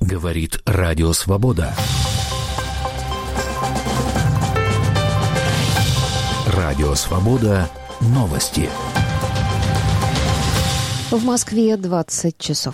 Говорит Радио Свобода. Радио Свобода. Новости. В Москве 20 часов.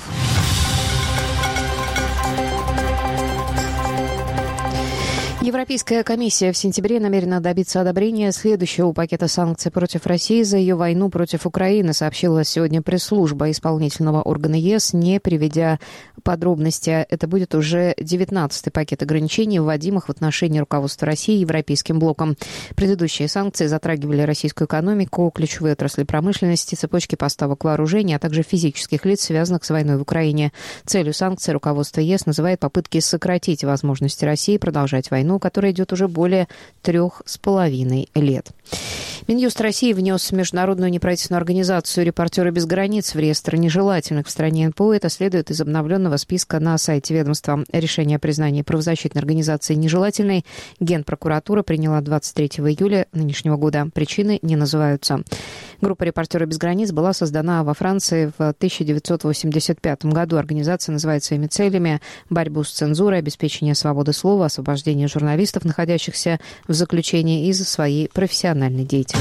Европейская комиссия в сентябре намерена добиться одобрения следующего пакета санкций против России за ее войну против Украины, сообщила сегодня пресс-служба исполнительного органа ЕС, не приведя подробности. Это будет уже 19-й пакет ограничений, вводимых в отношении руководства России Европейским блоком. Предыдущие санкции затрагивали российскую экономику, ключевые отрасли промышленности, цепочки поставок вооружений, а также физических лиц, связанных с войной в Украине. Целью санкций руководство ЕС называет попытки сократить возможности России продолжать войну, которая идет уже более 3,5 лет. Минюст России внес международную неправительственную организацию «Репортеры без границ» в реестр нежелательных в стране НПО. Это следует из обновленного списка на сайте ведомства. Решение о признании правозащитной организации нежелательной Генпрокуратура приняла 23 июля нынешнего года. Причины не называются. Группа «Репортеры без границ» была создана во Франции в 1985 году. Организация называет своими целями борьбу с цензурой, обеспечение свободы слова, освобождение журналистов, находящихся в заключении из-за своей профессиональной деятельности.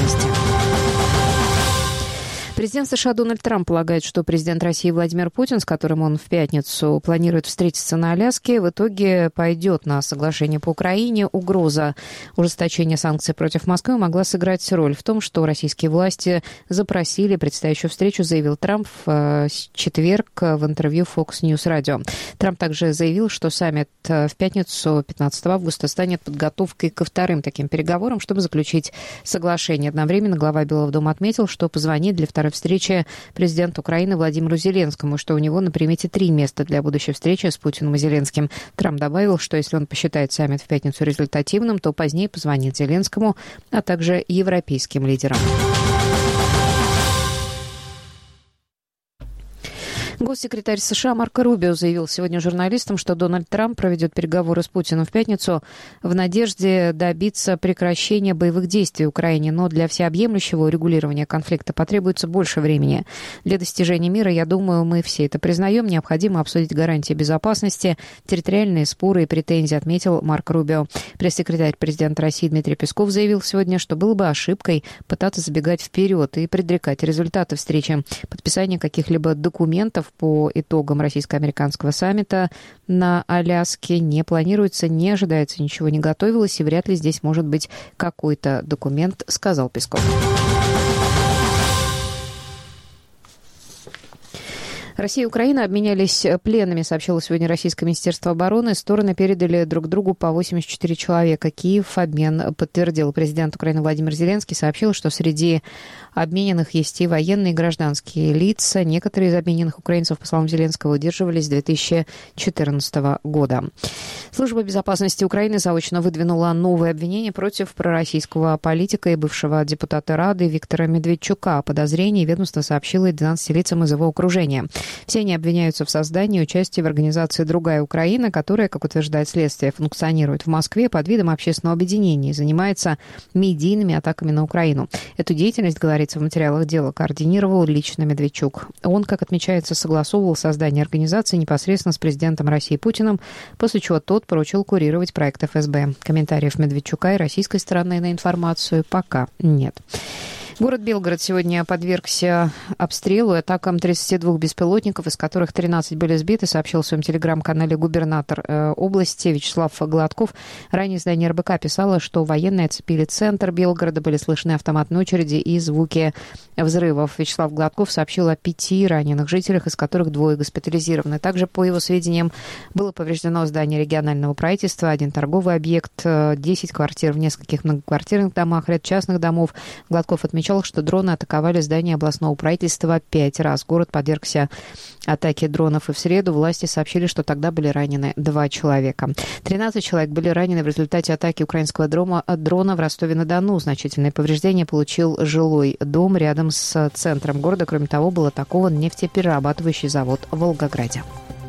Президент США Дональд Трамп полагает, что президент России Владимир Путин, с которым он в пятницу планирует встретиться на Аляске, в итоге пойдет на соглашение по Украине. Угроза ужесточения санкций против Москвы могла сыграть роль в том, что российские власти запросили предстоящую встречу, заявил Трамп в четверг в интервью Fox News Radio. Трамп также заявил, что саммит в пятницу 15 августа станет подготовкой ко вторым таким переговорам, чтобы заключить соглашение. Одновременно глава Белого дома отметил, что позвонит для второй встречи президенту Украины Владимиру Зеленскому, что у него на примете 3 места для будущей встречи с Путиным и Зеленским. Трамп добавил, что если он посчитает саммит в пятницу результативным, то позднее позвонит Зеленскому, а также европейским лидерам. Госсекретарь США Марко Рубио заявил сегодня журналистам, что Дональд Трамп проведет переговоры с Путиным в пятницу в надежде добиться прекращения боевых действий в Украине, но для всеобъемлющего урегулирования конфликта потребуется больше времени. Для достижения мира, я думаю, мы все это признаем, необходимо обсудить гарантии безопасности, территориальные споры и претензии, отметил Марко Рубио. Пресс-секретарь президента России Дмитрий Песков заявил сегодня, что было бы ошибкой пытаться забегать вперед и предрекать результаты встречи. Подписание каких-либо документов по итогам российско-американского саммита на Аляске не планируется, не ожидается, ничего не готовилось, и вряд ли здесь может быть какой-то документ, сказал Песков. Россия и Украина обменялись пленными, сообщило сегодня Российское Министерство обороны. Стороны передали друг другу по 84 человека. Киев обмен подтвердил. Президент Украины Владимир Зеленский сообщил, что среди обмененных есть и военные, и гражданские лица. Некоторые из обмененных украинцев, по словам Зеленского, удерживались с 2014 года. Служба безопасности Украины заочно выдвинула новые обвинения против пророссийского политика и бывшего депутата Рады Виктора Медведчука. О подозрении ведомство сообщило 12 лицам из его окружения. Все они обвиняются в создании и участии в организации «Другая Украина», которая, как утверждает следствие, функционирует в Москве под видом общественного объединения и занимается медийными атаками на Украину. Эту деятельность, говорится в материалах дела, координировал лично Медведчук. Он, как отмечается, согласовывал создание организации непосредственно с президентом России Путиным, после чего тот поручил курировать проект ФСБ. Комментариев Медведчука и российской стороны на информацию пока нет. Город Белгород сегодня подвергся обстрелу и атакам 32 беспилотников, из которых 13 были сбиты, сообщил в своем телеграм-канале губернатор области Вячеслав Гладков. Ранее издание РБК писало, что военные оцепили центр Белгорода, были слышны автоматные очереди и звуки взрывов. Вячеслав Гладков сообщил о 5 раненых жителях, из которых 2 госпитализированы. Также, по его сведениям, было повреждено здание регионального правительства, 1 торговый объект, 10 квартир в нескольких многоквартирных домах, ряд частных домов. Гладков отмечал, что дроны атаковали здание областного правительства 5 раз. Город подвергся атаке дронов, и в среду власти сообщили, что тогда были ранены 2 человека. 13 человек были ранены в результате атаки украинского дрона в Ростове-на-Дону. Значительные повреждения получил жилой дом рядом с центром города. Кроме того, был атакован нефтеперерабатывающий завод в Волгограде.